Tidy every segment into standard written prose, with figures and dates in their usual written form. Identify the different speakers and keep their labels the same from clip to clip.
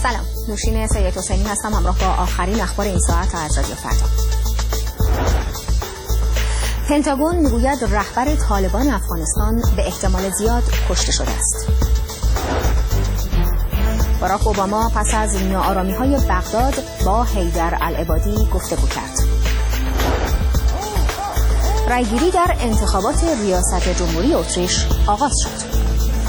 Speaker 1: سلام، نوشین سید حسینی هستم همراه با آخرین اخبار این ساعت از رادیو فردا. پنتاگون میگوید رهبر طالبان افغانستان به احتمال زیاد کشته شده است. باراک اوباما پس از ناآرامی‌های بغداد با حیدر العبادی گفتگو کرد. رأیگیری در انتخابات ریاست جمهوری اتریش آغاز شد.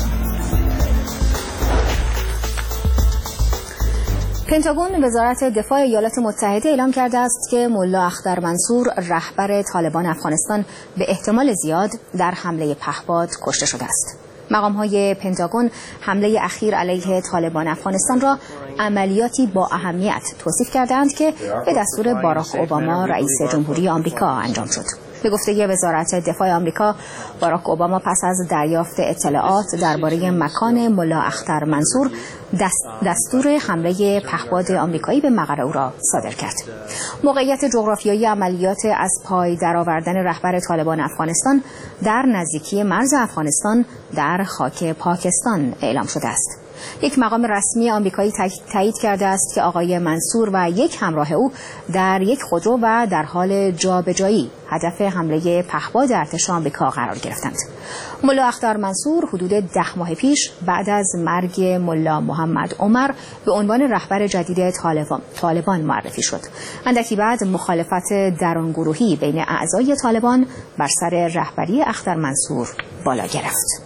Speaker 1: پنتاگون وزارت دفاع ایالات متحده اعلام کرده است که ملا اختر منصور رهبر طالبان افغانستان به احتمال زیاد در حمله پهپاد کشته شده است. مقام‌های پنتاگون حمله اخیر علیه طالبان افغانستان را عملیاتی با اهمیت توصیف کردند که به دستور باراک اوباما رئیس جمهوری آمریکا انجام شد. به گفته وزارت دفاع آمریکا، باراک اوباما پس از دریافت اطلاعات درباره مکان ملا اختر منصور دستور حمله پهپاد آمریکایی به مقر او را صادر کرد. موقعیت جغرافیایی عملیات از پای درآوردن رهبر طالبان افغانستان در نزدیکی مرز افغانستان در خاک پاکستان اعلام شده است. یک مقام رسمی آمریکایی تایید کرده است که آقای منصور و یک همراه او در یک خودرو و در حال جابجایی هدف حمله پهپاد ارتش آمریکا قرار گرفتند. ملا اختر منصور حدود 10 ماه پیش بعد از مرگ ملا محمد عمر به عنوان رهبر جدید طالبان معرفی شد. اندکی بعد مخالفت درونگروهی بین اعضای طالبان بر سر رهبری اختر منصور بالا گرفت.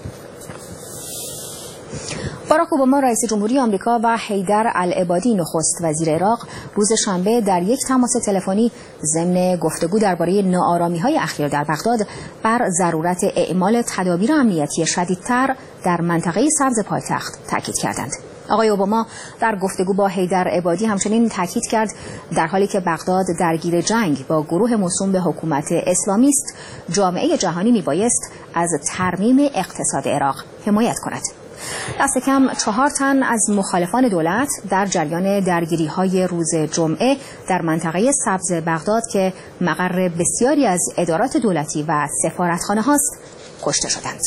Speaker 1: باراک اوباما رئیس جمهوری آمریکا و حیدر العبادی نخست وزیر عراق روز شنبه در یک تماس تلفنی ضمن گفتگو درباره ناآرامی‌های اخیر در بغداد بر ضرورت اعمال تدابیر امنیتی شدیدتر در منطقه سبز پایتخت تاکید کردند. آقای اوباما در گفتگو با حیدر العبادی همچنین تاکید کرد در حالی که بغداد درگیر جنگ با گروه موسوم به حکومت اسلامی است، جامعه جهانی میبایست از ترمیم اقتصاد عراق حمایت کند. دست کم 4 تن از مخالفان دولت در جریان درگیری‌های روز جمعه در منطقه سبز بغداد که مقر بسیاری از ادارات دولتی و سفارتخانه هاست کشته شدند.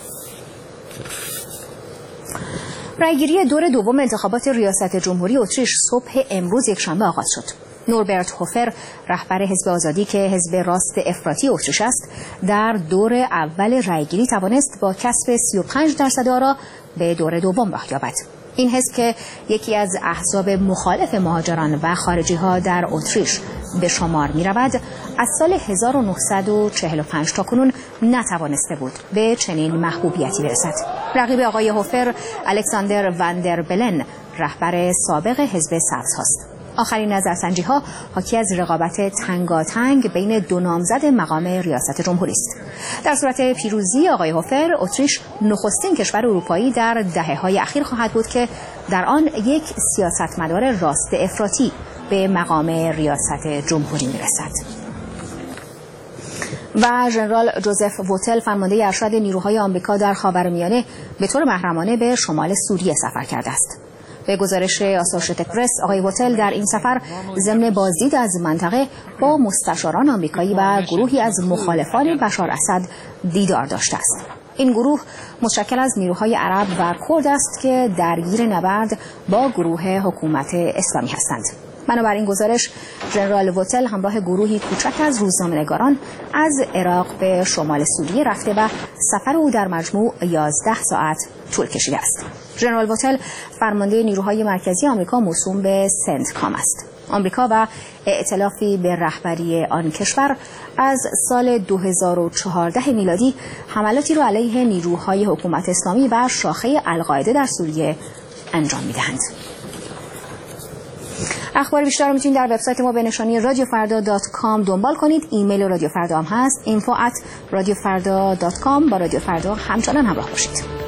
Speaker 1: رأیگیری دور دوم انتخابات ریاست جمهوری اتریش صبح امروز یکشنبه آغاز شد. نوربرت هوفر رهبر حزب آزادی که حزب راست افراطی اتریش است در دور اول رأیگیری توانست با کسب 35% آرا به دور دوم راه یابد. این حزب که یکی از احزاب مخالف مهاجران و خارجی‌ها در اتریش به شمار می‌رود، از سال 1945 تا کنون نتوانسته بود به چنین محبوبیتی برسد. رقیب آقای هوفر الکساندر وندر بلن رهبر سابق حزب سبز هاست. آخرین نظرسنجی‌ها حاکی از رقابت تنگاتنگ بین دو نامزد مقام ریاست جمهوری است. در صورت پیروزی آقای هوفر، اتریش نخستین کشور اروپایی در دهه‌های اخیر خواهد بود که در آن یک سیاستمدار راست افراطی به مقام ریاست جمهوری می‌رسد. و ژنرال جوزف ووتل فرمانده ارشد نیروهای آمریکا در خاورمیانه به طور محرمانه به شمال سوریه سفر کرده است. به گزارش آسوشیتد پرس، آقای ووتل در این سفر ضمن بازدید از منطقه با مستشاران آمریکایی و گروهی از مخالفان بشار اسد دیدار داشته است. این گروه متشکل از نیروهای عرب و کرد است که درگیر نبرد با گروه حکومت اسلامی هستند. بنابراین گزارش، ژنرال ووتل همراه گروهی کوچک از روزنامه‌نگاران از عراق به شمال سوریه رفته و سفر او در مجموع 11 ساعت طول کشیده است. ژنرال ووتل فرمانده نیروهای مرکزی آمریکا موسوم به سنتکام است. آمریکا و ائتلافی به رهبری آن کشور از سال 2014 میلادی حملاتی را علیه نیروهای حکومت اسلامی و شاخه القاعده در سوریه انجام می‌دهند. اخبار بیشتر رو میتونید در وبسایت ما به نشانی radiofarda.com دنبال کنید. ایمیل رادیو فردا هم هست info@radiofarda.com. با رادیو فردا همچنان همراه باشید.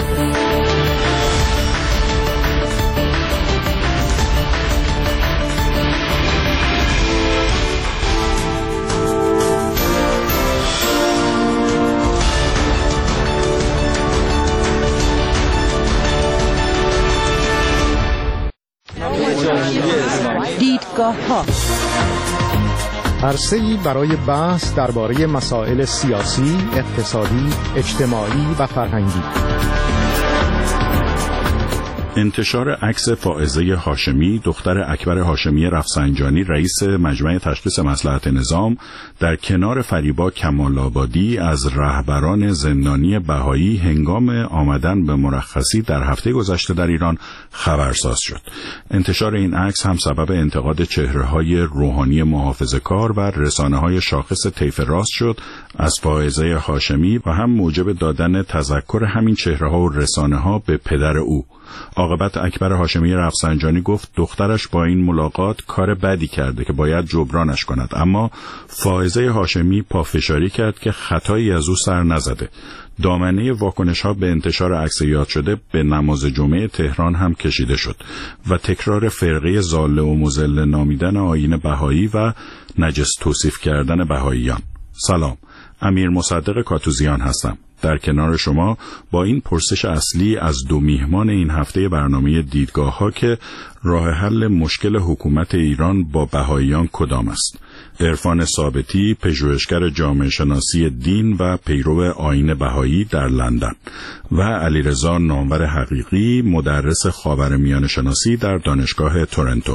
Speaker 2: دیدگاه‌ها عرصه‌ای برای بحث درباره مسائل سیاسی، اقتصادی، اجتماعی و فرهنگی.
Speaker 3: انتشار عکس فائزه هاشمی دختر اکبر هاشمی رفسنجانی رئیس مجمع تشخیص مصلحت نظام در کنار فریبا کمال‌آبادی از رهبران زندانی بهایی هنگام آمدن به مرخصی در هفته گذشته در ایران خبرساز شد. انتشار این عکس هم سبب انتقاد چهره‌های روحانی محافظه‌کار و رسانه‌های شاخص طیف راست شد از فائزه هاشمی و هم موجب دادن تذکر همین چهره‌ها و رسانه‌ها به پدر او. عاقبت اکبر هاشمی رفسنجانی گفت دخترش با این ملاقات کار بدی کرده که باید جبرانش کند، اما فائزه هاشمی پافشاری کرد که خطایی از او سر نزده. دامنه واکنش‌ها به انتشار عکس یاد شده به نماز جمعه تهران هم کشیده شد و تکرار فرقه ضاله و مضل نامیدن آیین بهایی و نجس توصیف کردن بهاییان. سلام، امیر مصدق کاتوزیان هستم. در کنار شما با این پرسش اصلی از دو میهمان این هفته برنامه دیدگاه‌ها که راه حل مشکل حکومت ایران با بهاییان کدام است. عرفان ثابتی، پژوهشگر جامعه شناسی دین و پیرو آیین بهایی در لندن و علیرضا نامور حقیقی، مدرس خاورمیانه شناسی در دانشگاه تورنتو.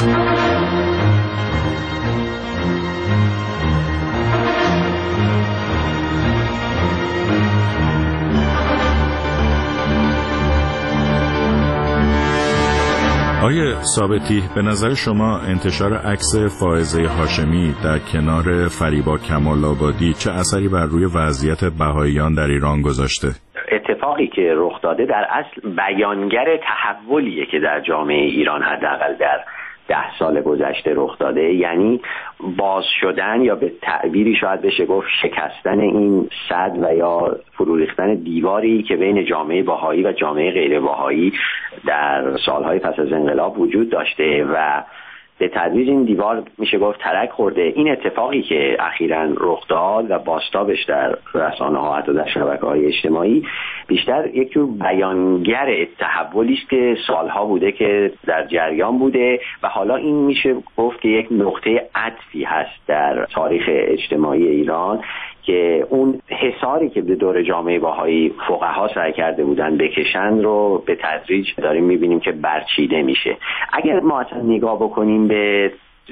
Speaker 3: آقای ثابتی، به نظر شما انتشار عکس فائزه هاشمی در کنار فریبا کمال‌آبادی چه اثری بر روی وضعیت بهاییان در ایران گذاشته؟
Speaker 4: اتفاقی که رخ داده در اصل بیانگر تحولیه که در جامعه ایران حداقل در 10 سال گذشته رخ داده، یعنی باز شدن یا به تعبیری شاید بشه گفت شکستن این سد و یا فرو ریختن دیواری که بین جامعه بهایی و جامعه غیر بهایی در سالهای پس از انقلاب وجود داشته و به تدریج این دیوار میشه گفت ترک خورده. این اتفاقی که اخیراً رخ داد و بازتابش در رسانه‌ها حتی در شبکه‌های اجتماعی بیشتر یک جور بیانگر تحولی است که سالها بوده که در جریان بوده و حالا این میشه گفت که یک نقطه عطفی هست در تاریخ اجتماعی ایران که اون حصاری که به دور جامعه بهایی فقها سعی کرده بودن بکشن رو به تدریج داریم میبینیم که برچیده میشه. اگر ما اصلا نگاه بکنیم به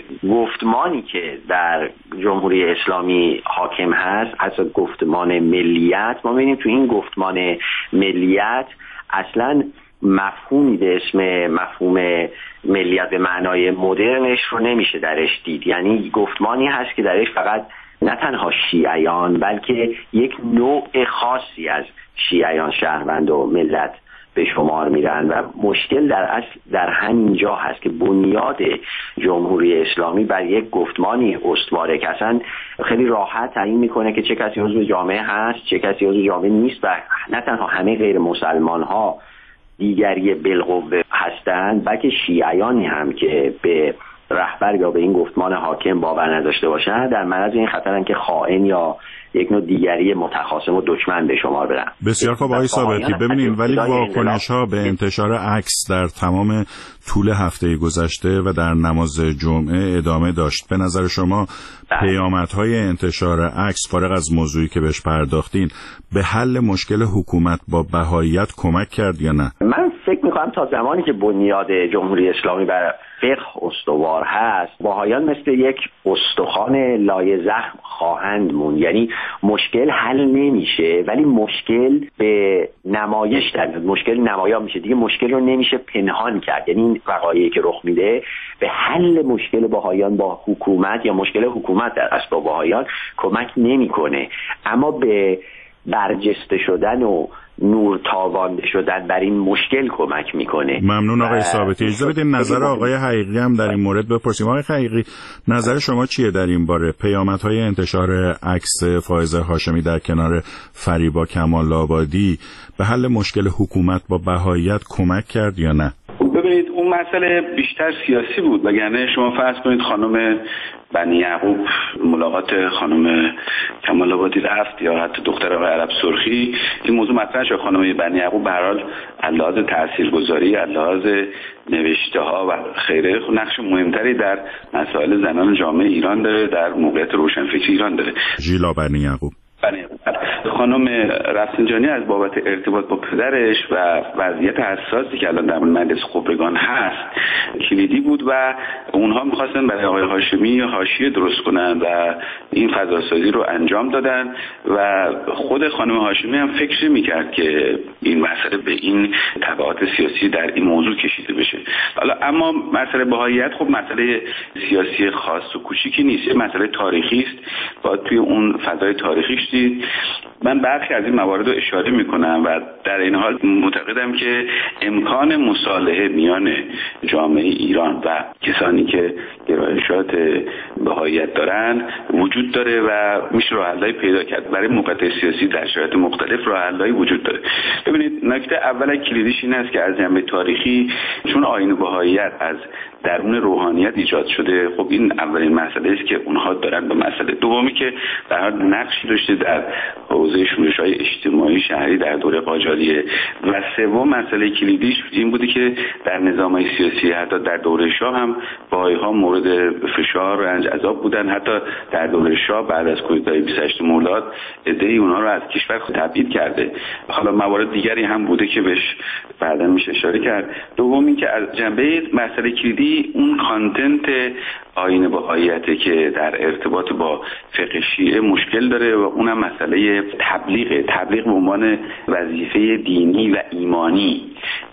Speaker 4: گفتمانی که در جمهوری اسلامی حاکم هست، اصلا گفتمان ملیت، ما ببینیم تو این گفتمان ملیت اصلا مفهومی به اسم مفهوم ملیت به معنای مدرنش رو نمیشه درش دید. یعنی گفتمانی هست که درش فقط نه تنها شیعیان بلکه یک نوع خاصی از شیعیان شهروند و ملت به شمار میرن و مشکل در اصل در همین جا هست که بنیاد جمهوری اسلامی بر یک گفتمانی استواره که اصلا خیلی راحت تعیین میکنه که چه کسی عضو جامعه هست، چه کسی عضو جامعه نیست و نه تنها همه غیر مسلمان ها دیگری بالقوه هستند بلکه شیعیانی هم که به رهبر یا به این گفتمان حاکم باور نداشته باشن در معرض این خطرن که خائن یا یک نوع دیگری متخاصم و دشمن به شمار برن.
Speaker 3: بسیار خوب آقای ثابتی، ببینیم ولی واکنش‌ها به انتشار عکس در تمام طول هفته گذشته و در نماز جمعه ادامه داشت. به نظر شما پیامدهای انتشار عکس فارغ از موضوعی که بهش پرداختین به حل مشکل حکومت با بهاییت کمک کرد یا نه؟
Speaker 4: من فکر می‌کنم تا زمانی که بنیاد جمهوری اسلامی بر فقه استوار هست، بهاییان مثل یک استخوان لای زخم خواهند موند. یعنی مشکل حل نمیشه ولی مشکل به نمایش در میاد، مشکل نمایان میشه دیگه، مشکل رو نمیشه پنهان کرد. یعنی این وقایعی که رخ میده به حل مشکل بهاییان با حکومت یا مشکل حکومت در اصل با بهاییان کمک نمیکنه، اما به برجسته شدن و نور تابانده شدن بر این مشکل کمک میکنه.
Speaker 3: ممنون آقای ثابتی. اجازه بدین نظر آقای حقیقی هم در این مورد بپرسیم. آقای حقیقی، نظر شما چیه در این باره؟ پیامدهای انتشار عکس فائزه هاشمی در کنار فریبا کمال‌آبادی به حل مشکل حکومت با بهاییت کمک کرد یا نه؟
Speaker 5: ببینید اون مسئله بیشتر سیاسی بود، وگرنه شما فرض کنید خانم بنی یعقوب ملاقات خانم کمال‌آبادی رفت یا حتی دختر آقای عرب سرخی، این موضوع مطرح شد. خانم بنی یعقوب به هر حال از لحاظ تاثیرگذاری، از لحاظ نوشته‌ها و خیره نقش مهمتری در مسائل زنان جامعه ایران داره، در موقعیت روشنفکری ایران داره.
Speaker 3: ژیلا بنی یعقوب
Speaker 5: بله، خانم رفسنجانی از بابت ارتباط با پدرش و وضعیت حساسی که الان در مجلس خبرگان هست کلیدی بود و اونها می‌خواستن برای آقای هاشمی حاشیه درست کنن و این فضاسازی رو انجام دادن و خود خانم هاشمی هم فکر می‌کرد که این مسئله به این تبعات سیاسی در این موضوع کشیده بشه. حالا اما مسئله بهائیت خب مسئله سیاسی خاص و کوچیکی نیست، یه مسئله تاریخی است. باید توی اون فضای تاریخیش دید. من برخی از این موارد رو اشاره میکنم و در این حال معتقدم که امکان مصالحه میان جامعه ایران و کسانی که گرایشات بهائیت دارن وجود داره و میشه راه حل‌های پیدا کرد. برای موقعیت سیاسی در شرایط مختلف راه حل‌هایی وجود داره. ببینید، نکته اول کلیدیش این است که از جنبه تاریخی چون آیین بهائیت از درون روحانیت ایجاد شده، خب این اولین مسئله است که اونها دارن به مسئله. دومی که در حال نقشی داشته در حوزه شورش‌های اجتماعی شهری در دوره قاجاریه و سوم مسئله کلیدیش این بوده که در نظام‌های سیاسی حتی در دوره شاه هم بهائی‌ها مورد فشار و رنج عذاب بودن. حتی در دوره شاه بعد از کودتای 28 مرداد عده‌ای اونها رو از کشور تبعید کرده. حالا موارد دیگری هم بوده که بهش بعدا میشه اشاره کرد. دومی که از جنبه مسئله کلیدی اون کانتنت آیین بهائیته که در ارتباط با فقه شیعه مشکل داره و اونم مسئله تبلیغ به عنوان وظیفه دینی و ایمانی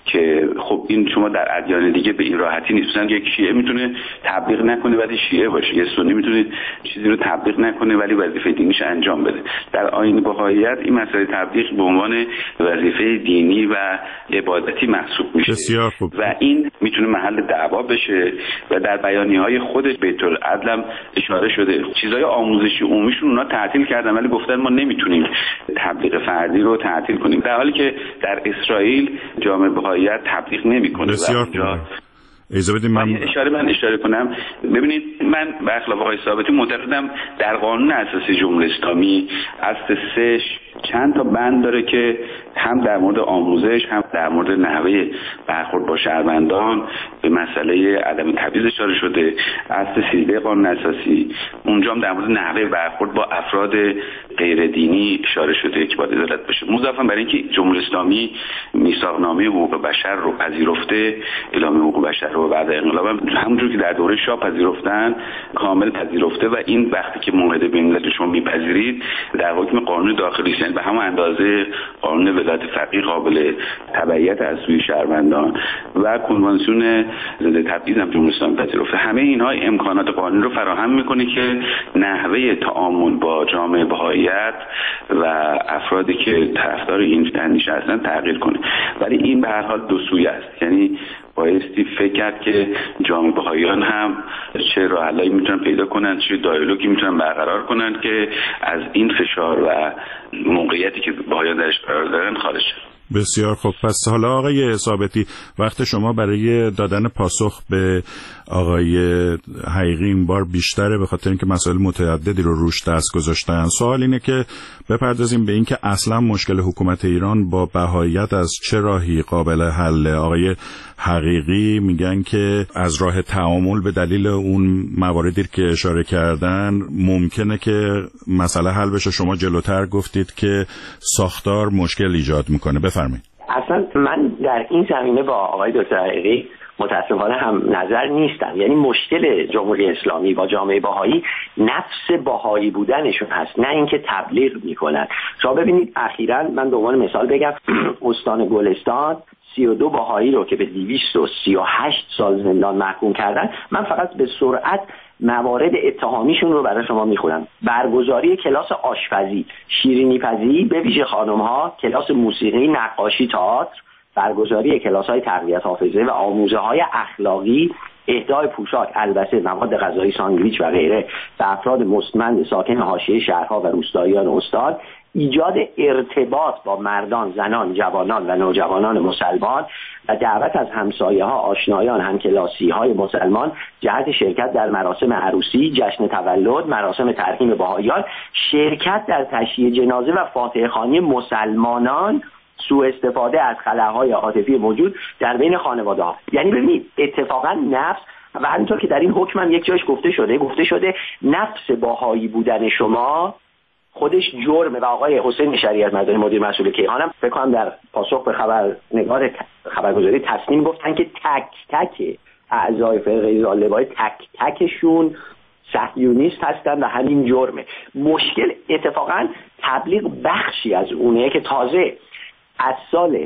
Speaker 5: که خب این شما در ادیان دیگه به این راحتی نیست. مثلا یک شیعه میتونه تبلیغ نکنه ولی شیعه باشه، یه سنی میتونه چیزی رو تبلیغ نکنه ولی وظیفه دینیش انجام بده. در آیین بهائیت این مسئله تبلیغ به عنوان وظیفه دینی و عبادتی محسوب میشه و این میتونه محل دعوا بشه و در بیانیه‌های خودش بیت العدل هم اشاره شده. چیزای آموزشی عمومیشون اونا تعطیل کردن ولی گفتن ما نمیتونیم تبلیغ فردی رو تعطیل کنیم، در حالی که در اسرائیل جامعه بهائیت تبلیغ نمیکنه.
Speaker 3: بسیار اجازه بدید من
Speaker 5: اشاره کنم. ببینید، من به خلاف آقای ثابتی معتقدم در قانون اساسی جمهوری اسلامی اصل 3 چند تا بند داره که هم در مورد آموزش هم در مورد نحوه برخورد با شهروندان به مسئله عدم تبعیض اشاره شده. اصل 13 قانون اساسی اونجا هم در مورد نحوه برخورد با افراد غیر دینی اشاره شده که باید عدالت بشه. مضافاً برای اینکه جمهوری اسلامی میثاقنامه حقوق بشر رو پذیرفته، اعلامیه حقوق بشر رو بعد انقلاب همونجور که در دوره شاه پذیرفتن کامل پذیرفته و این وقتی که معاهده بین الملل شما میپذیرید در حکم قانون داخلی است، به همون اندازه قانون ولایت فقیه قابل تبعیت از سوی شهروندان و کنوانسیون ضد تبعیض هم جمهوری اسلامی پذیرفته. همه اینها امکانات قانونی رو فراهم میکنه که نحوه تعامل با جامعه بهائیت و افرادی که طرفدار این اندیشه هستن تغییر کنه. ولی این به هر حال دو سویه است، یعنی بایستی فکر کرد که جامعه بهائیان هم چه راه حلایی میتونن پیدا کنن، چه دیالوگی میتونن برقرار کنن که از این فشار و موقعیتی که بهائیان درش قرار دارن خارج شد.
Speaker 3: بسیار خوب. پس حالا آقای ثابتی وقت شما برای دادن پاسخ به آقای حقیقی این بار بیشتره به خاطر اینکه مسائل متعددی رو روش دست گذاشتن. سوال اینه که بپردازیم به اینکه اصلا مشکل حکومت ایران با بهائیت از چه راهی قابل حل. آقای حقیقی میگن که از راه تعامل به دلیل اون مواردی که اشاره کردن ممکنه که مسئله حل بشه. شما جلوتر گفتید که ساختار مشکل ایجاد میکنه. بفرمایید.
Speaker 4: اصلا من در این زمینه با آقای دکتر حقیقی متاسفانه هم نظر نیستم. یعنی مشکل جمهوری اسلامی با جامعه بهایی نفس بهایی بودنشون هست، نه اینکه تبلیغ میکنن. شما ببینید اخیراً من به عنوان مثال بگم استان گلستان 32 بهایی رو که به 238 سال زندان محکوم کردن، من فقط به سرعت موارد اتهامیشون رو برای شما میخونم. برگزاری کلاس آشپزی، شیرینی پزی به ویژه خانم‌ها، کلاس موسیقی، نقاشی، تئاتر، برگزاری کلاس‌های تقویت حافظه و آموزه‌های اخلاقی، اهدای پوشاک، البسه، مواد غذایی، ساندویچ و غیره به افراد مستمند ساکن حاشیه شهرها و روستاییان استان، ایجاد ارتباط با مردان، زنان، جوانان و نوجوانان مسلمان و دعوت از همسایه‌ها، آشنایان، همکلاسی‌های مسلمان جهت شرکت در مراسم عروسی، جشن تولد، مراسم ترحیم بهائیان، شرکت در تشییع جنازه و فاتحه خوانی مسلمانان، سوء استفاده از خلاهای عاطفی موجود در بین خانواده‌ها. یعنی ببینید اتفاقا نفس و همینطور که در این حکم هم یک جایش گفته شده نفس بهایی بودن شما خودش جرمه. و آقای حسین شریعت مدنی مدیر مسئول کیهان هم فکر کنم در پاسخ به خبرنگار خبرگزاری تصمیم گفتن که تک تک اعضای فرقه طالبان تک تکشون صهیونیست هستن و همین جرمه. مشکل اتفاقا تبلیغ بخشی از اونه که تازه از سال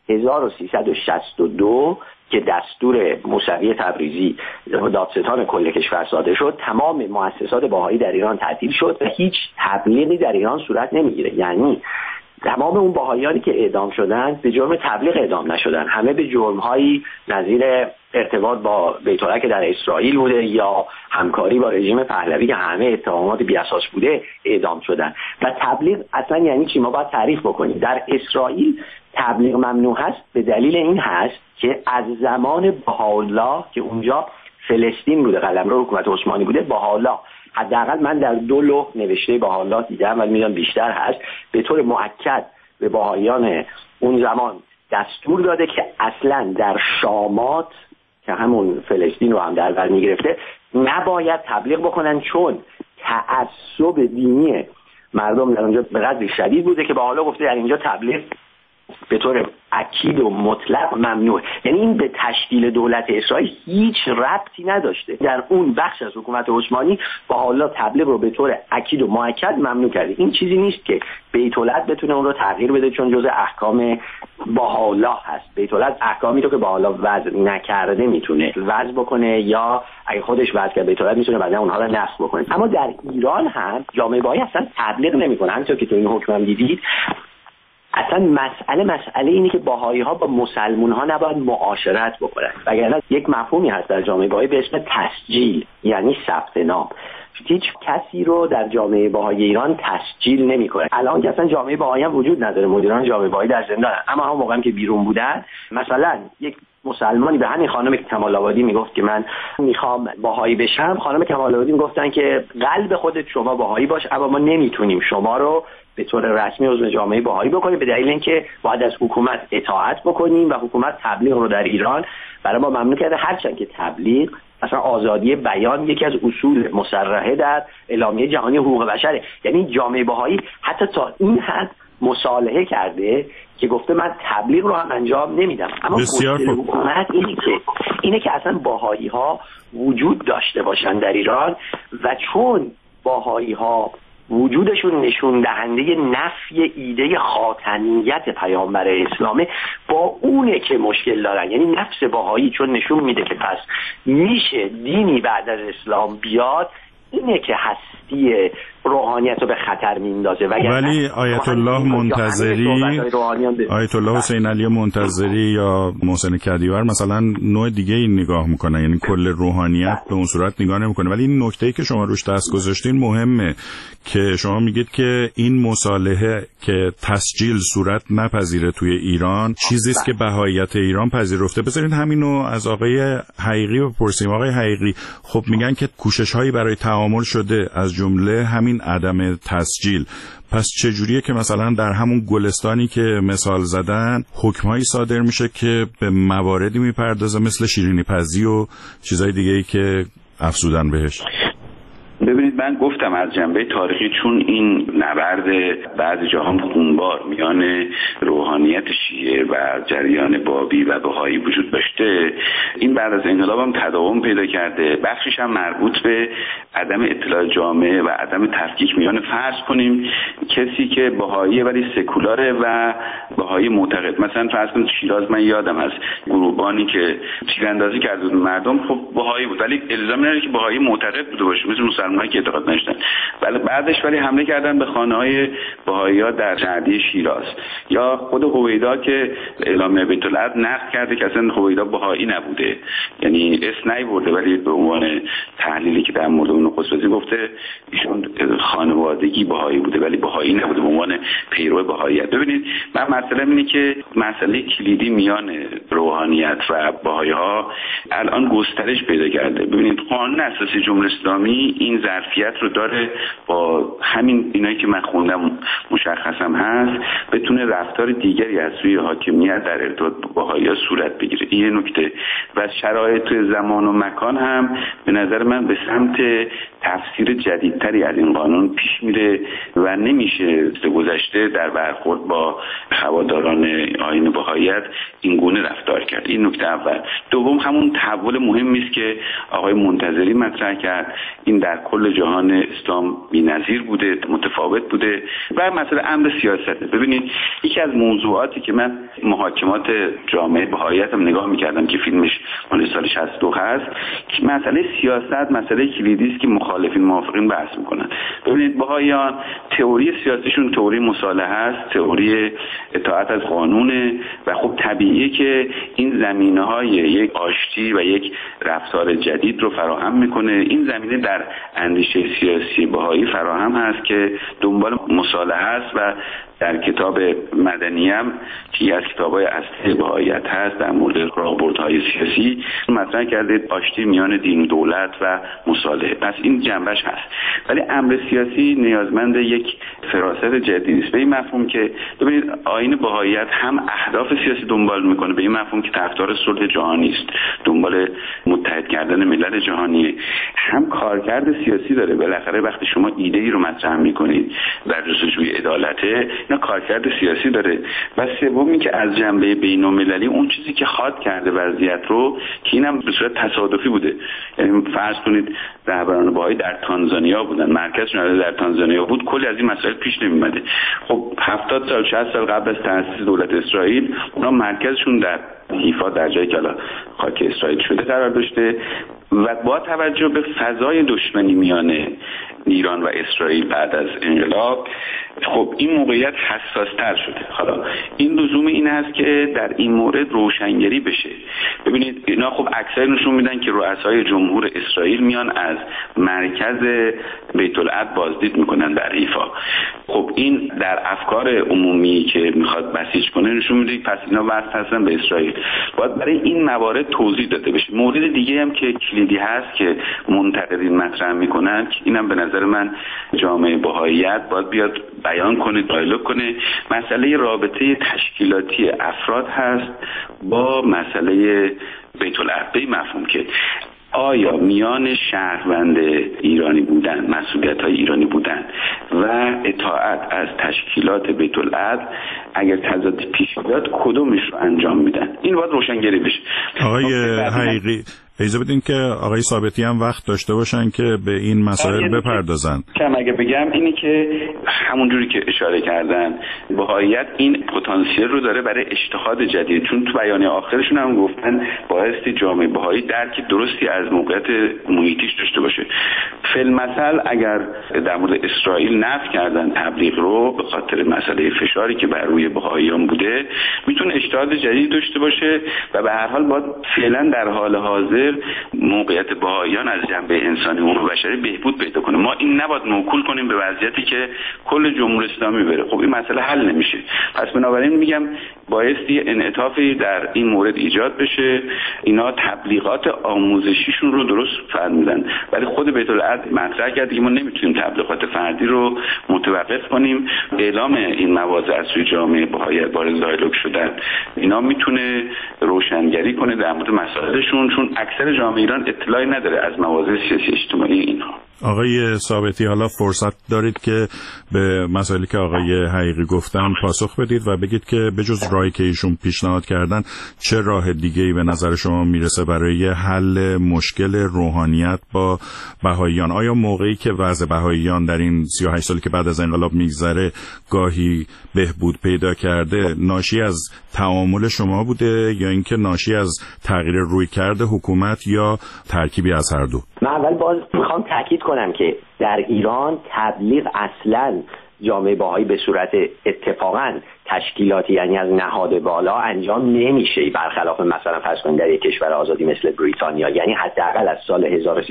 Speaker 4: 1362 که دستور موسوی تبریزی دادستان کل کشور صادر شد، تمام مؤسسات بهایی در ایران تعطیل شد و هیچ تبلیغی در ایران صورت نمیگیره. یعنی تمام اون بهاییانی که اعدام شدن به جرم تبلیغ اعدام نشدن، همه به جرم‌هایی نظیر ارتباط با بیت الله که در اسرائیل بوده یا همکاری با رژیم پهلوی که همه اتهامات بی‌اساس بوده اعدام شدن. و تبلیغ اصلا یعنی چی؟ ما باید تعریف بکنیم. در اسرائیل تبلیغ ممنوع هست به دلیل این هست که از زمان بهاءالله که اونجا فلسطین بوده، قلمرو حکومت عثمانی بوده، بهاءالله حداقل من در 2 لوح نوشته بهاءالله دیدم ولی میدونم بیشتر هست، به طور مؤکد به بهاییان اون زمان دستور داده که اصلا در شامات که همون فلسطین رو هم در بر میگرفته نباید تبلیغ بکنن، چون تعصب دینی مردم در اونجا به قدری شدید بوده که بهاءالله گفته در اینجا تبلیغ به طور اکید و مطلق ممنوع. یعنی این به تشکیل دولت اسرائیل هیچ ربطی نداشته. در اون بخش از حکومت عثمانی بهاءالله تبلیغ رو به طور اکید و مؤکد ممنوع کرده. این چیزی نیست که بیت الله بتونه اون رو تغییر بده چون جزء احکام بهاءالله هست. بیت الله احکامی رو که بهاءالله وضع نکرده میتونه وضع بکنه یا اگه خودش وضع کرده بیت الله میتونه بعدا اونها رو نسخ بکنه. اما در ایران هم جامعه بهایی اصلا تبلیغ نمیکنه. همونطور که تو این حکم هم دیدید، اصلا مسئله اینه که بهایی ها با مسلمون ها نباید معاشرت بکنن. وگرنه یک مفهومی هست در جامعه بهایی به اسم تسجیل، یعنی ثبت نام. هیچ کسی رو در جامعه بهایی ایران تسجیل نمیکنه. الان که اصلا جامعه بهایی هم وجود نداره، مدیران جامعه بهایی در زندانن. اما هم موقعی که بیرون بودن، مثلا یک مسلمانی به همین خانم کمال آبادی میگفت که من میخوام بهایی بشم، خانم کمال آبادی میگفتن که قلب خودت شما بهایی باش، اما ما نمیتونیم شما رو به طور رسمی عضو جامعه بهایی بکنیم، به دلیل اینکه باید از حکومت اطاعت بکنیم و حکومت تبلیغ رو در ایران برای ما ممنوع کرده. هرچند که تبلیغ مثلا آزادی بیان یکی از اصول مصرحه در اعلامیه جهانی حقوق بشره. یعنی جامعه بهایی حتی تا این حد مصالحه کرده که گفته من تبلیغ رو هم انجام نمیدم. اما مشکل حکومت اینه که اصلا بهایی ها وجود داشته باشن در ایران و چون بهایی ها وجودشون نشون دهنده نفی ایده خاتمیت پیامبر اسلامه، با اونه که مشکل دارن. یعنی نفس بهایی چون نشون میده که پس میشه دینی بعد از اسلام بیاد، اینه که هستی روحانیت رو به خطر میندازه.
Speaker 3: ولی آیت الله منتظری، آیت الله حسین علی منتظری یا محسن کدیور مثلا نوع دیگه این نگاه میکنن، یعنی کل روحانیت به اون صورت نگاه نمیکنه. ولی این نکته‌ای که شما روش دست گذاشتین مهمه که شما میگید که این مصالحه که تسجیل صورت نپذیره توی ایران چیزی است که بهاییت ایران پذیرفته. بذارین همینو از آقای حقیقی بپرسیم. آقای حقیقی، خب میگن که کوشش‌هایی برای تعامل شده، از جمله همین عدم تسجیل. پس چجوریه که مثلا در همون گلستانی که مثال زدن حکم‌هایی صادر میشه که به مواردی میپردازه مثل شیرینی پزی و چیزای دیگه‌ای که افزودن بهش؟
Speaker 5: ببینید، من گفتم از جنبه تاریخی چون این نبرد بعضی جاها خونبار میان روحانیت شیعه و جریان بابی و بهایی وجود داشته، این بعد از انقلاب هم تداوم پیدا کرده. بخشش هم مربوط به عدم اطلاع جامعه و عدم تفکیک میان، فرض کنیم کسی که بهاییه ولی سکولاره و بهایی معتقد، مثلا فرض کنید شیراز، من یادم از گروهبانی که تیراندازی کرده بود مردم، خب بهایی بود ولی الزام نداره که بهایی معتقد بوده باشه، مثل مسلمانایی که اعتقاد نداشتن. ولی بعدش حمله کردن به خانه‌های بهایی‌ها در شهردی شیراز. یا خود هویدا که اعلامیه بیت الله نقد کرده که اصلا هویدا بهایی نبوده، یعنی اسم نیورده ولی به عنوان تحلیلی که در مورد اون خصوصی گفته ایشون خانوادگی بهایی بوده ولی بهایی نبوده به عنوان پیرو بهاییت. ببینید، من مسئله اینه که مسئله کلیدی میان روحانیت و بهایی‌ها الان گسترش پیدا کرده. ببینید، قانون اساسی جمهوری اسلامی این ظرفیت رو داره، با همین اینایی که من خوندم مشخصم هست، بتونه رفتار دیگری از سوی حاکمیت در ارتباط با بهایی‌ها صورت بگیره. این نکته. و شرایط زمان و مکان هم به نظر من به سمت تفسیر جدیدتری از این قانون پیش میره و نمیشه گذشته در برخورد با هواداران آیین بهائیت این گونه رفتار کرد. این نکته اول. دوم همون تحول مهمی است که آقای منتظری مطرح کرد. این در کل جهان اسلام بی‌نظیر بوده، متفاوت بوده. و مسئله امر سیاست. ببینید یکی از موضوعاتی که من محاکمات جامعه بهائیت هم نگاه می‌کردم که فیلمش مال سال 62 هست، که مسئله سیاست مسئله کلیدی است که مخالفین موافقین بحث می‌کنن. ببینید بهائیان تئوری سیاسیشون تئوری مصالحه است، تئوری اطاعت از قانونه و خب طبیعیه که این زمینه‌های یک آشتی و یک رفتار جدید رو فراهم میکنه. این زمینه در اندیشه سیاسی بهایی فراهم هست که دنبال مصالحه است و در کتاب مدنیم که از کتاب‌های اصلی بهائیت هست در مورد راهبردهای سیاسی مطرح کرده آشتی میان دین و دولت و مصالحه. پس این جنبش هست. ولی امر سیاسی نیازمند یک فراست جدید است، به این مفهوم که ببینید آیین بهائیت هم اهداف سیاسی دنبال میکنه، به این مفهوم که طرفدار صلح جهانی است، دنبال متحد کردن ملل جهانی، هم کارکرد سیاسی داره. بالاخره وقتی شما ایده ای رو مطرح میکنید در جستجوی عدالته، اینا کارکرد سیاسی داره. و سومی که از جنبه بین‌المللی اون چیزی که خاط کرده وضعیت رو که اینم به صورت تصادفی بوده، یعنی فرض کنید رهبران بهایی در تانزانیا بودن، مرکزشون در تانزانیا بود، کلی از این مسائل پیش نمی‌اومده. خب 70 سال 60 سال قبل از تأسیس دولت اسرائیل اونا مرکزشون در حیفا در جایی که خاک اسرائیل شده قرار داشته و با توجه به فضای دشمنی میان ایران و اسرائیل بعد از انقلاب خب این موقعیت حساس‌تر شده. حالا این لزوم این است که در این مورد روشنگری بشه. ببینید اینا خب اکثر نشون میدن که رؤسای جمهور اسرائیل میان از مرکز بیت العدل بازدید میکنن در حیفا. خب این در افکار عمومی که میخواد بسیج کنه نشون میده پس اینا وصل هستن به اسرائیل. باید برای این موارد توضیح داده بشه. مورد دیگه هم که کلیدی هست که منتقدین مطرح میکنن که اینم به نظر من جامعه بهائیت باید بیاد بیان کنه، دیالوگ کنه، مسئله رابطه تشکیلاتی افراد هست با مسئله بیت العدل. مفهوم که آیا میان شهروند ایرانی بودن، مسئولیت‌های ایرانی بودن و اطاعت از تشکیلات بیت العدل اگر تضاد پیش بیاد کدومش رو انجام میدن؟ این باید روشنگری بشه.
Speaker 3: آقای حقیقی اجازه بدین که آقای ثابتی هم وقت داشته باشن که به این مسائل بپردازن.
Speaker 5: اگه بگم اینی که همونجوری که اشاره کردن بهائیت این پتانسیل رو داره برای اجتهاد جدید، چون تو بیانیه آخرشون هم گفتن بایستی جامعه بهایی درک درستی از موقعیت محیطیش داشته باشه. فی‌المثل اگر در مورد اسرائیل نفی کردن تبلیغ رو به خاطر مسئله فشاری که بر روی بهائیان بوده، میتونه اجتهاد جدید داشته باشه و به هر حال باید فعلا در حال حاضر موقعیت بهائیان از جنبه انسانی و بشری بهبود پیدا کنه. ما این نباید موکول کنیم به وضعیتی که کل جمهوری اسلامی بره. خب این مسئله حل نمیشه. پس بنابراین میگم بایستی انعطافی در این مورد ایجاد بشه. اینا تبلیغات آموزشیشون رو درست فرمودن، ولی خود بیت العدل مطرح کرد که ما نمیتونیم تبلیغات فردی رو متوقف کنیم. اعلام این مواضع از سوی جامعه بهایی وارد دیالوگ شدن اینا میتونه روشنگری کنه در مورد مسائلشون، چون اکثر جامعه ایران اطلاعی نداره از مواضع سیاسی اجتماعی اینها.
Speaker 3: آقای ثابتی حالا فرصت دارید که به مسائلی که آقای حقیقی گفتن پاسخ بدید و بگید که بجز راهی که ایشون پیشنهاد کردن چه راه دیگه‌ای به نظر شما میرسه برای حل مشکل روحانیت با بهائیان؟ آیا موقعی که وضع بهائیان در این 38 سالی که بعد از انقلاب میگذره گاهی بهبود پیدا کرده ناشی از تعامل شما بوده یا اینکه ناشی از تغییر رویکرد حکومت یا ترکیبی از هر دو؟
Speaker 4: من اول باز میخوام تاکید کنم که در ایران تبلیغ اصلا جامعه بهایی به صورت اتفاقا تشکیلاتی یعنی از نهاد بالا انجام نمیشه، برخلاف مثلا فرض کنید در یک کشور آزادی مثل بریتانیا. یعنی حداقل از سال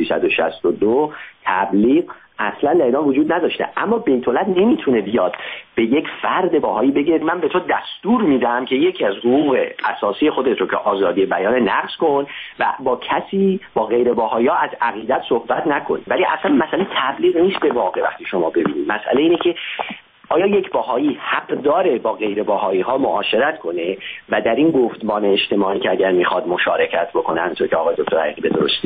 Speaker 4: 1362 تبلیغ اصلا در ایران وجود نداشته. اما بیت العدل نمیتونه بیاد به یک فرد بهایی بگه من به تو دستور میدم که یکی از حقوق اساسی خودت رو که آزادی بیان نقض کن و با کسی با غیر بهایا از عقیدت صحبت نکن. ولی اصلا مسئله تبلیغ نیست به واقع. وقتی شما ببینید مسئله اینه که آیا یک بهایی حق داره با غیر بهایی ها معاشرت کنه و در این گفتمان اجتماعی که اگر میخواد مشارکت بکنه، همونطور که آقای دکتر حقیقی به درستی اشاره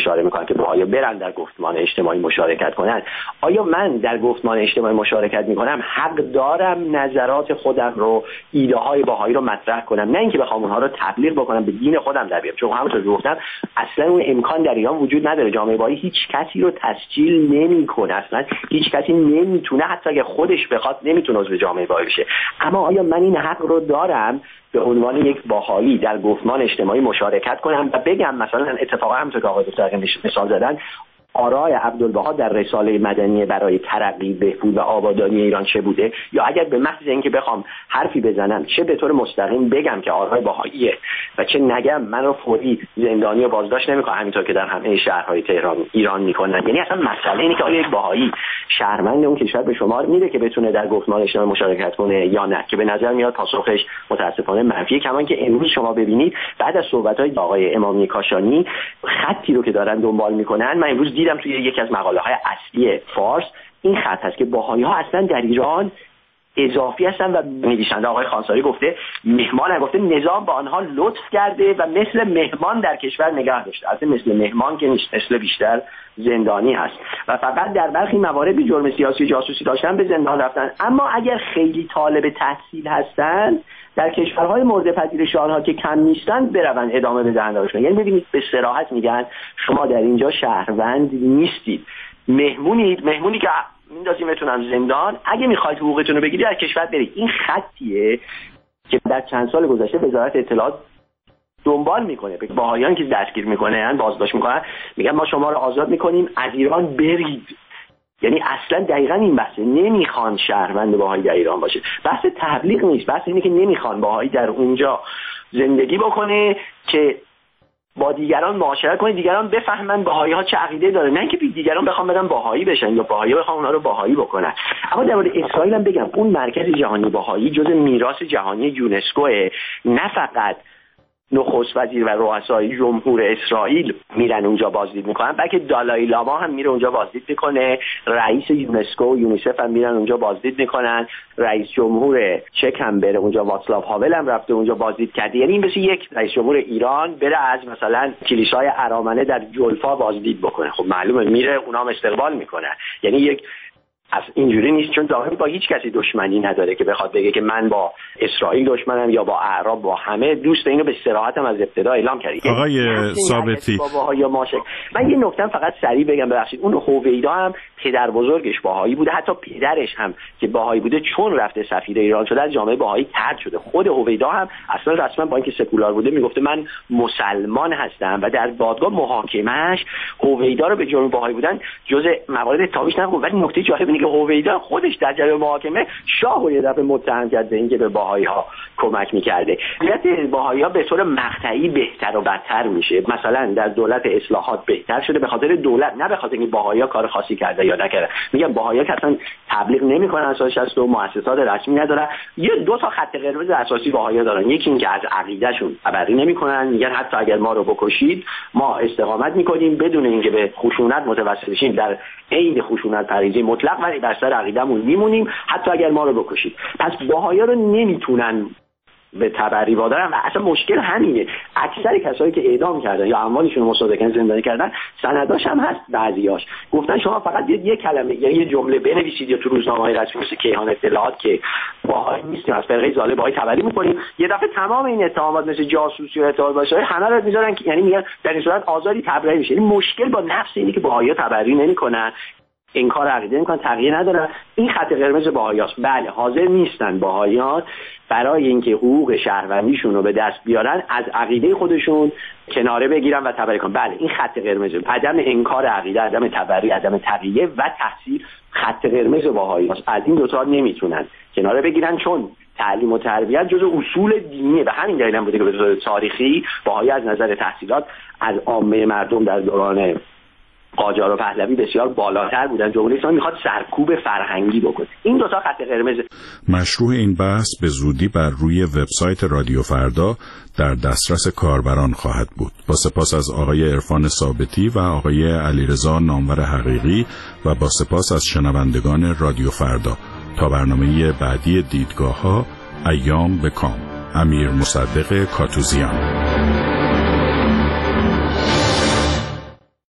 Speaker 4: اشاره میکنن که بهائی‌ها برن در گفتمان اجتماعی مشارکت کنن. آیا من در گفتمان اجتماعی مشارکت میکنم حق دارم نظرات خودم رو، ایده های بهایی رو مطرح کنم، نه اینکه بخوام اونها رو تبلیغ بکنم، به دین خودم در بیارم؟ چون همونطور که گفتم اصلا اون امکان در ایران وجود نداره. جامعه بهایی هیچ کسی رو تسجیل نمیکنه، اصلا هیچ کسی نمیتونه، حتی اگه خودش بخواد نمیتونه عضو جامعه بهایی بشه. اما آیا من این حق رو دارم به عنوان یک بهایی در گفتمان اجتماعی مشارکت کنم و بگم مثلا اتفاقا همونطور که آقای دکتر مثال زدن آرای عبدالبها در رساله مدنی برای ترقی، بهبود و آبادانی ایران چه بوده، یا اگر به محض اینکه بخوام حرفی بزنم چه به طور مستقیم بگم که آرای بهاییه و چه نگم من رو فوری زندانی و بازداشت نمیکنه، همینطور که در همه شهرهای تهران ایران میکنن. یعنی اصلا مسئله اینه که آیا یک بهایی شهروند اون کشور به شمار میره که بتونه در گفتمان اجتماعی مشارکت کنه یا نه، که به نظر میاد پاسخش متاسفانه منفیه. کما که امروز شما ببینید بعد از صحبت‌های آقای امامی کاشانی خطی رو که دارن دنبال میکنن، من امروز دیدم توی یکی از مقاله‌های اصلی فارس این خط هست که بهائی‌ها اصلا در ایران اضافی هستن و نویسنده آقای خانساری گفته مهمان، گفته نظام با آنها لطف کرده و مثل مهمان در کشور نگاه داشته. اصلا مثل مهمان که نیست، مثل بیشتر زندانی هست و فقط در برخی موارد به جرم سیاسی جاسوسی داشتن به زندان رفتن. اما اگر خیلی طالب تحصیل هستن در کشورهای مورد پذیرش آنها که کم نیستن برون ادامه بدن داشتن. یعنی ببینید به صراحت میگن شما در اینجا شهروند نیستید، مهمونید، مهمونی که میندازیمتون زندان، اگه میخواید حقوقتون رو بگیرید از کشور برید. این خطیه که در چند سال گذشته وزارت اطلاعات دنبال میکنه، بهائیان که دستگیر میکنن، بازداشت میکنن، میگن ما شما رو آزاد میکنیم از ایران برید. یعنی اصلا دقیقاً این بحثه، نمیخوان شهروند بهایی در ایران باشه. بحث تبلیغ نیست، بحث اینه که نمیخوان بهایی در اونجا زندگی بکنه که با دیگران معاشرت کنه، دیگران بفهمن بهایی ها چه عقیده داره، نه اینکه دیگران بخوام بدن بهایی بشن یا بهایی بخوام اونها رو بهایی بکنن. اما در مورد اسرائیل هم بگم اون مرکز جهانی بهایی جزء میراث جهانی یونسکو، نه فقط نخست وزیر و رؤسای جمهور اسرائیل میرن اونجا بازدید میکنن، بلکه دالای لاما هم میره اونجا بازدید میکنه، رئیس یونسکو و یونیسف هم میرن اونجا بازدید میکنن، رئیس جمهور چک هم بره اونجا، واتسلاو هاول هم رفته اونجا بازدید کرده. یعنی این مثل یک رئیس جمهور ایران بره از مثلا کلیسای ارامنه در جلفا بازدید بکنه. خب معلومه میره اونام استقبال میکنه. یعنی یک از اینجوری نیست، چون ظاهری با هیچ کسی دشمنی نداره که بخواد بگه که من با اسرائیل دشمنم یا با اعراب، با همه دوست. اینو به صراحتم از ابتدا اعلام کرد.
Speaker 3: آقای ثابتی،
Speaker 4: من یه نکته فقط سریع بگم، ببخشید، اون هویدا هم پدر بزرگش بهایی بوده، حتی پدرش هم که بهایی بوده چون رفته سفیر ایران شده از جامعه بهایی طرد شده. خود هویدا هم اصلا رسما با اینکه سکولار بوده میگفته من مسلمان هستم و در دادگاه محاکمه‌اش هویدا رو به جرم بهایی بودن جزء موارد اتهامش نگفت. ولی نکته جالب اینه که هویدا خودش در جریان محاکمه شاه رو یه دفعه متهم کرد به اینکه به بهایی‌ها کمک می‌کرده. البته بهایی‌ها به طور مقطعی بهتر و بدتر میشه. مثلا در دولت اصلاحات بهتر شده به خاطر دولت، نه به خاطر اینکه بهایی‌ها کار خاصی کرده یا نکرده. میگم بهایی‌ها که اصلا تبلیغ نمی‌کنن، اساس 62 مؤسسات رسمی ندارن. یه دو تا خط قرمز اساسی بهایی‌ها دارن. یکی اینکه از عقیده‌شون خبری نمی‌کنن، میگن حتی اگر ما رو بکشید ما استقامت می‌کنیم بدون اینکه به خشونت متوسل بشیم، در عین خشونت پریزی مطلق ولی بر سر عقیده‌مون میمونیم حتی اگر ما رو بکشید. پس بهایی‌ها رو نمیتونن به تبری وادارن و اصلا مشکل همینه. اکثر کسایی که اعدام کردن یا اموالشون مصادقه زندانی کردن سنداش هم هست، بعضیاش گفتن شما فقط یک کلمه یا یه جمله بنویسید یا تو روزنامه‌های رسمی مثل کیهان اطلاعات که باهایی نیستیم از فرقه ظالم باهایی تبری می‌کنیم، یه دفعه تمام این اتهامات مثل جاسوسی و ارتباط باشه همه رو میذارن، یعنی میگن در این صورت آزادی تبری میشه. این مشکل با نفس اینه که باهایی تبری نمی‌کنن، انکار عقیده میکنن، تغییر ندارن. این خط قرمز بهاییاست. بله حاضر نیستن بهاییان برای اینکه حقوق شهروندیشون رو به دست بیارن از عقیده خودشون کناره بگیرن و تبری کنن. بله این خط قرمز، عدم انکار عقیده، عدم تبری، عدم تغییر و تحصیل خط قرمز بهاییاست. از این دو تا نمیتونن کناره بگیرن، چون تعلیم و تربیت جزء اصول دینیه. به همین دلیل هم بوده که به طور تاریخی بهایی از نظر تحصیلات از عامه مردم در دوران قاجار و پهلوی بسیار بالاتر بودن. جمهوری اسلامی میخواد سرکوب فرهنگی بکنه. این دو تا خط قرمز.
Speaker 3: مشروع این بحث به زودی بر روی وبسایت رادیو فردا در دسترس کاربران خواهد بود. با سپاس از آقای عرفان ثابتی و آقای علیرضا نامور حقیقی و با سپاس از شنوندگان رادیو فردا. تا برنامه بعدی دیدگاه‌ها، ایام به کام. امیر مصدق کاتوزیان.